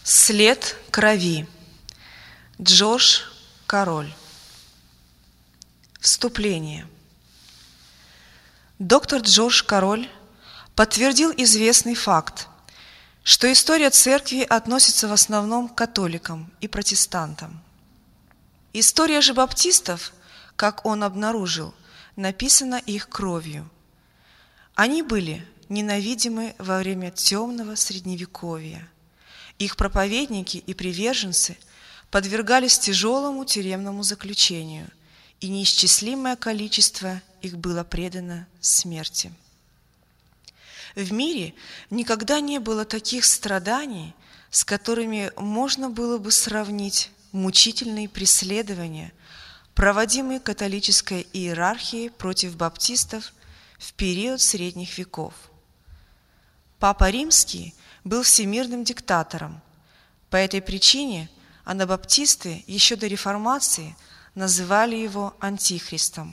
След крови. Джордж Кароль. Вступление. Доктор Джордж Кароль подтвердил известный факт, что история церкви относится в основном к католикам и протестантам. История же баптистов, как он обнаружил, написана их кровью. Они были ненавидимы во время темного средневековья. Их проповедники и приверженцы подвергались тяжелому тюремному заключению, и неисчислимое количество их было предано смерти. В мире никогда не было таких страданий, с которыми можно было бы сравнить мучительные преследования, проводимые католической иерархией против баптистов в период средних веков. Папа Римский был всемирным диктатором. По этой причине анабаптисты еще до реформации называли его антихристом.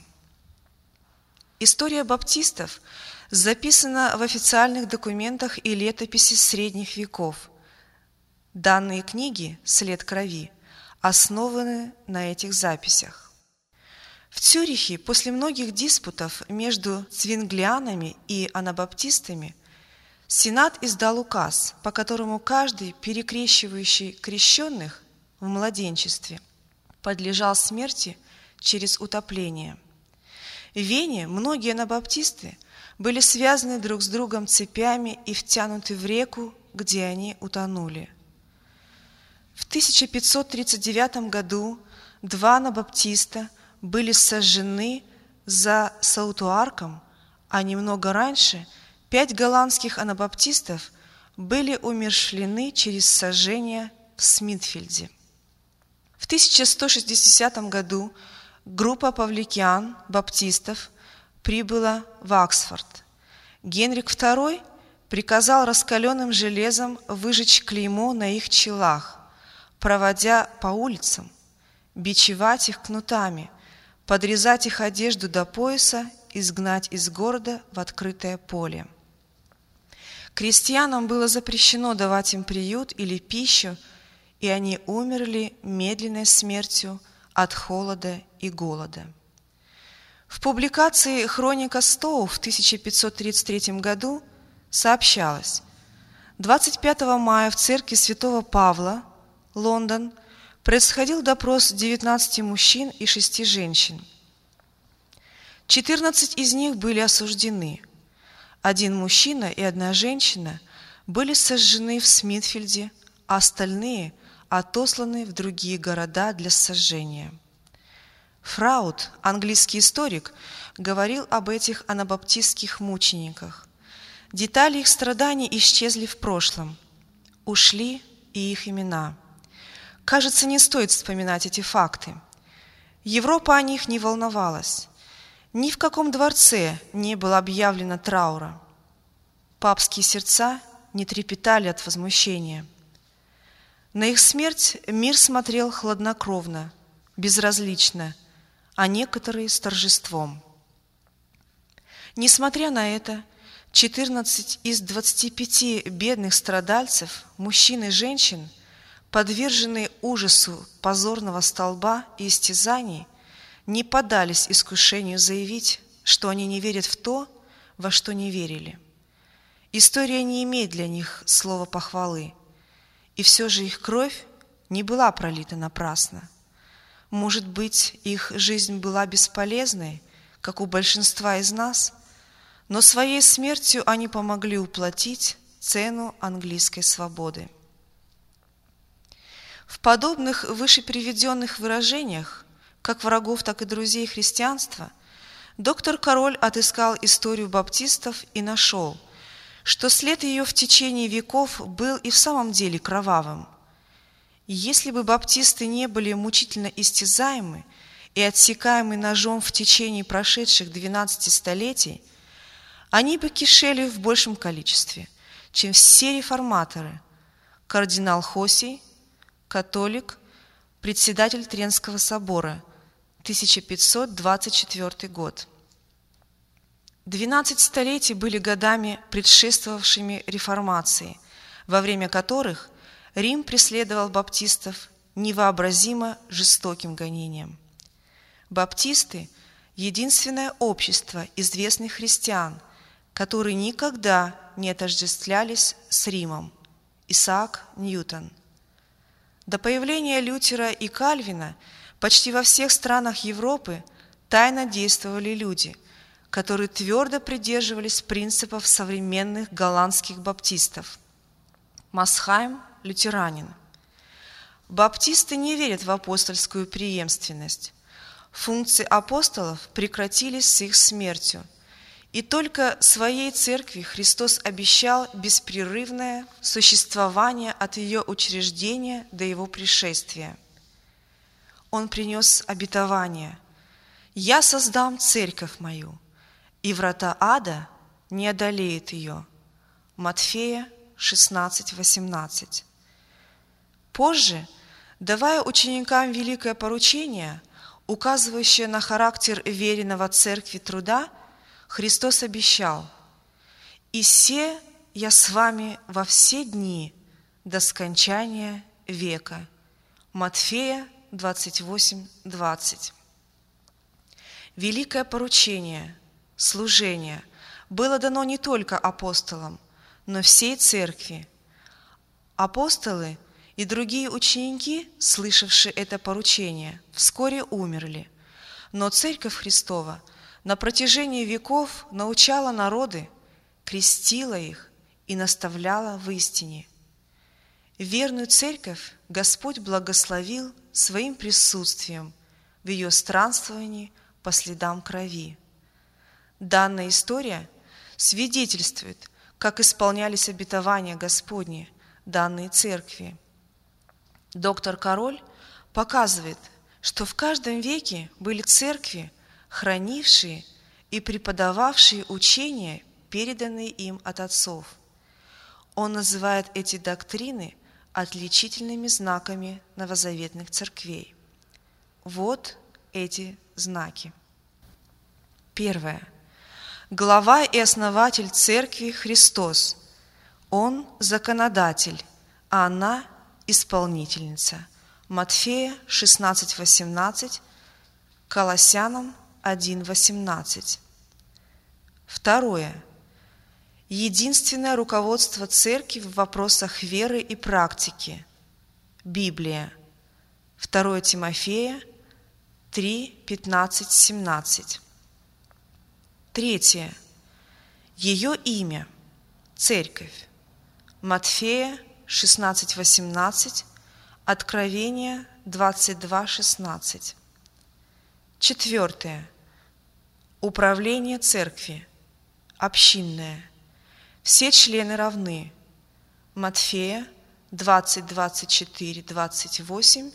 История баптистов записана в официальных документах и летописи средних веков. Данные книги «След крови» основаны на этих записях. В Цюрихе после многих диспутов между цвинглианами и анабаптистами Сенат издал указ, по которому каждый, перекрещивающий крещенных в младенчестве, подлежал смерти через утопление. В Вене многие анабаптисты были связаны друг с другом цепями и втянуты в реку, где они утонули. В 1539 году 2 анабаптиста были сожжены за Саутуарком, а немного раньше 5 голландских анабаптистов были умерщвлены через сожжение в Смитфильде. В 1160 году группа павликиан, баптистов, прибыла в Оксфорд. Генрих II приказал раскаленным железом выжечь клеймо на их челах, проводя по улицам, бичевать их кнутами, подрезать их одежду до пояса, изгнать из города в открытое поле. Крестьянам было запрещено давать им приют или пищу, и они умерли медленной смертью от холода и голода. В публикации «Хроника Стоу» в 1533 году сообщалось: 25 мая в церкви святого Павла, Лондон, происходил допрос 19 мужчин и 6 женщин. 14 из них были осуждены. 1 мужчина и 1 женщина были сожжены в Смитфильде, а остальные отосланы в другие города для сожжения. Фрауд, английский историк, говорил об этих анабаптистских мучениках. Детали их страданий исчезли в прошлом, ушли и их имена. Кажется, не стоит вспоминать эти факты. Европа о них не волновалась. Ни в каком дворце не было объявлено траура. Папские сердца не трепетали от возмущения. На их смерть мир смотрел хладнокровно, безразлично, а некоторые с торжеством. Несмотря на это, 14 из 25 бедных страдальцев, мужчин и женщин, подверженные ужасу позорного столба и истязаний, не поддались искушению заявить, что они не верят в то, во что не верили. История не имеет для них слова похвалы, и все же их кровь не была пролита напрасно. Может быть, их жизнь была бесполезной, как у большинства из нас, но своей смертью они помогли уплатить цену английской свободы. В подобных выше приведенных выражениях, как врагов, так и друзей христианства, доктор Кароль отыскал историю баптистов и нашел, что след ее в течение веков был и в самом деле кровавым. Если бы баптисты не были мучительно истязаемы и отсекаемы ножом в течение прошедших 12 столетий, они бы кишели в большем количестве, чем все реформаторы: кардинал Хосий, католик, председатель Трентского собора, 1524 год. 12 столетий были годами, предшествовавшими реформации, во время которых Рим преследовал баптистов невообразимо жестоким гонением. Баптисты – единственное общество известных христиан, которые никогда не отождествлялись с Римом. Исаак Ньютон. До появления Лютера и Кальвина почти во всех странах Европы тайно действовали люди, которые твердо придерживались принципов современных голландских баптистов. Мосхайм – лютеранин. Баптисты не верят в апостольскую преемственность. Функции апостолов прекратились с их смертью, и только своей церкви Христос обещал беспрерывное существование от ее учреждения до его пришествия. Он принес обетование: «Я создам церковь мою, и врата ада не одолеют ее». Матфея 16:18. Позже, давая ученикам великое поручение, указывающее на характер веренного церкви труда, Христос обещал: «И се я с вами во все дни до скончания века». Матфея 28:20. Великое поручение, служение было дано не только апостолам, но всей церкви. Апостолы и другие ученики, слышавшие это поручение, вскоре умерли, но Церковь Христова на протяжении веков научала народы, крестила их и наставляла в истине. Верную церковь Господь благословил своим присутствием в ее странствовании по следам крови. Данная история свидетельствует, как исполнялись обетования Господни, данные церкви. Доктор Король показывает, что в каждом веке были церкви, хранившие и преподававшие учения, переданные им от отцов. Он называет эти доктрины отличительными знаками новозаветных церквей. Вот эти знаки. Первое. Глава и основатель церкви Христос. Он законодатель, а она исполнительница. Матфея 16:18, Колоссянам 1:18. Второе. Единственное руководство церкви в вопросах веры и практики. Библия. 2 Тимофея 3:15-17. Третье. Ее имя. Церковь. Матфея 16:18, Откровение 22:16. Четвертое. Управление церкви. Общинное. Все члены равны. Матфея 20:24-28,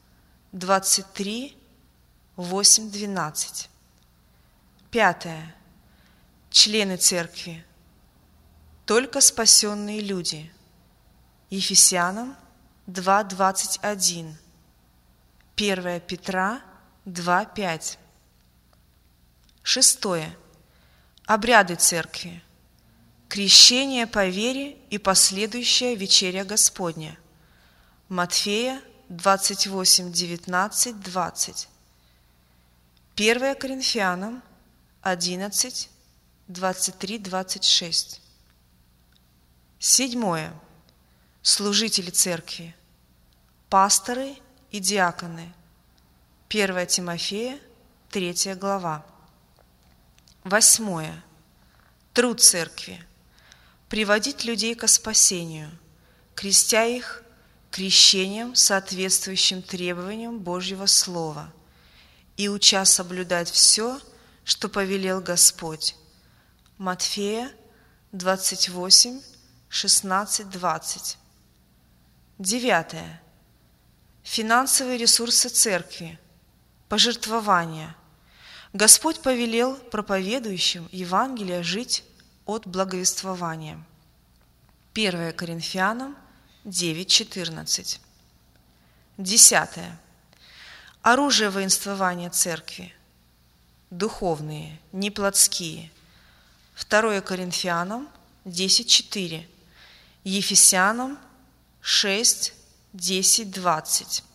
23:8-12. Пятое. Члены церкви. Только спасенные люди. Ефесянам 2:21, 1 Петра 2:5. Шестое. Обряды церкви. Крещение по вере и последующая вечеря Господня. Матфея 28:19-20. 1 Коринфянам 11:23-26. Седьмое. Служители церкви. Пасторы и диаконы. 1 Тимофея 3 глава. Восьмое. Труд церкви. Приводить людей ко спасению, крестя их крещением, соответствующим требованиям Божьего Слова, и уча соблюдать все, что повелел Господь. Матфея 28:16-20. Девятое. Финансовые ресурсы церкви. Пожертвования. Господь повелел проповедующим Евангелие жить от благовествования. 1 Коринфянам 9:14. Десятое. Оружие воинствования церкви. Духовные, не плотские. 2 Коринфянам 10:4. Ефесянам 6, 10, 20.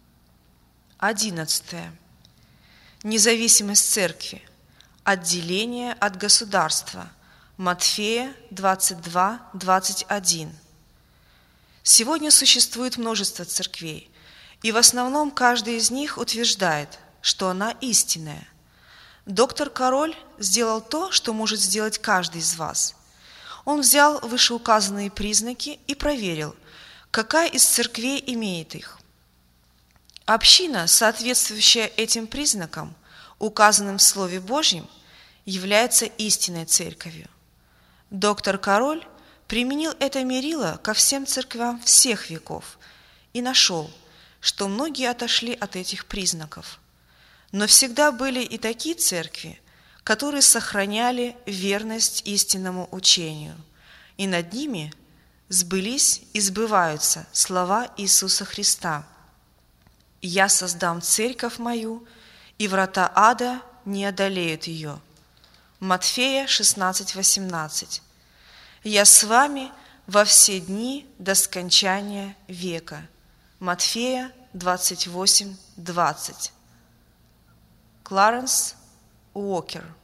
11. Независимость церкви. Отделение от государства. Матфея 22, 21. Сегодня существует множество церквей, и в основном каждый из них утверждает, что она истинная. Доктор Король сделал то, что может сделать каждый из вас. Он взял вышеуказанные признаки и проверил, какая из церквей имеет их. Община, соответствующая этим признакам, указанным в Слове Божьем, является истинной церковью. Доктор Король применил это мерило ко всем церквям всех веков и нашел, что многие отошли от этих признаков. Но всегда были и такие церкви, которые сохраняли верность истинному учению, и над ними сбылись и сбываются слова Иисуса Христа: «Я создам церковь мою, и врата ада не одолеют ее». Матфея 16, 18. «Я с вами во все дни до скончания века». Матфея 28, 20. Кларенс Уокер.